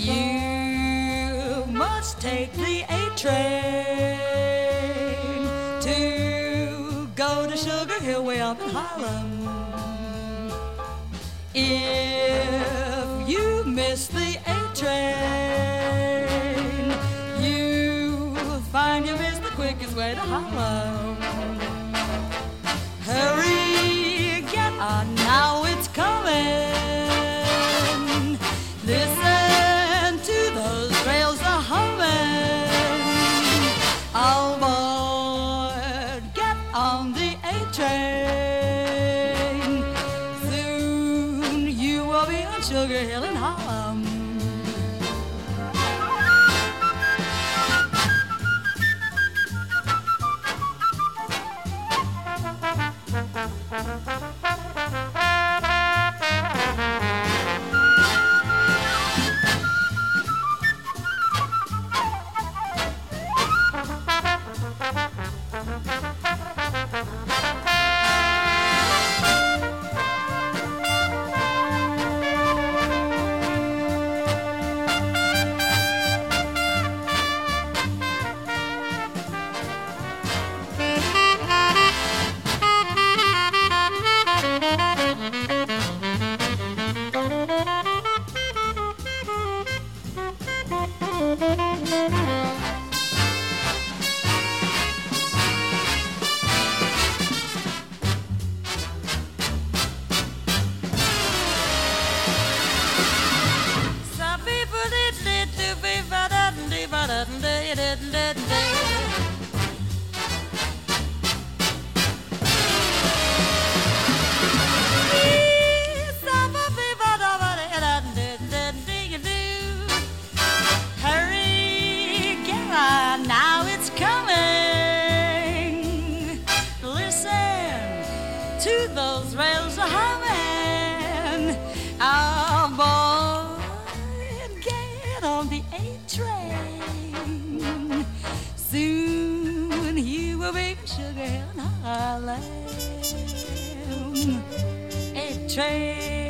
You must take the A train to go to Sugar Hill way up in Harlem. If you miss the A train, you'll find you missed the quickest way to Harlem. Hurry, get on now, it's coming. Listen to those rails a-humming. All aboard, get on the A train. Soon you will be on Sugar Hill in Harlem. Hurry, get on, now it's coming. Listen to those rails a-humming. Oh, boy, get on the A train. Soon you will be in Sugar Hill in Harlem. A train.